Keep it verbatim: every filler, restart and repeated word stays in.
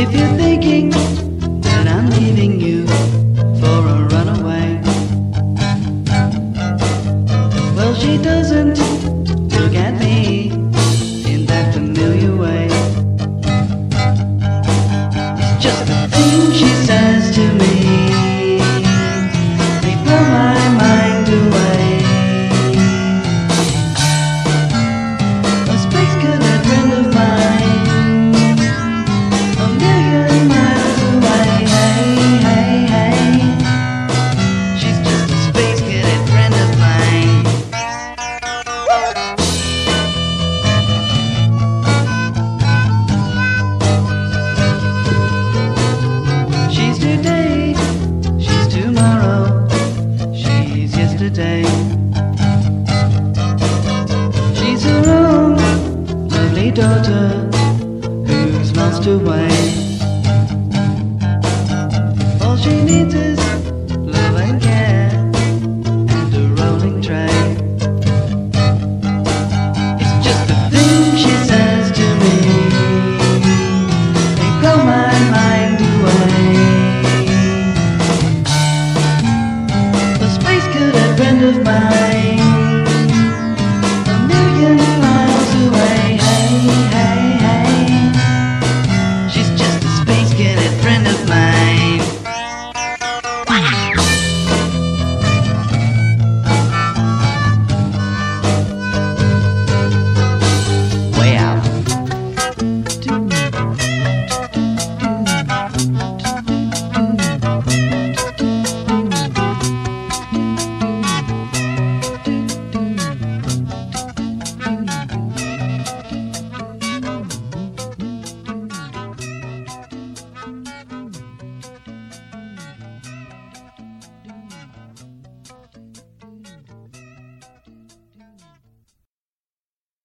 If you're thinking that I'm leaving you for a runaway, well, she doesn't look at me in that familiar way. It's just the thing she says to me, they blow my mind away. A space cadet friend of mine, a million miles away. Hey, hey, hey, she's just a space cadet friend of mine. She's today, she's tomorrow, she's yesterday. She's her own lovely daughter who's lost her way. All she needs is love and care and a rolling tray. It's just the thing she says to me, they blow my mind away. A space cadet friend of mine.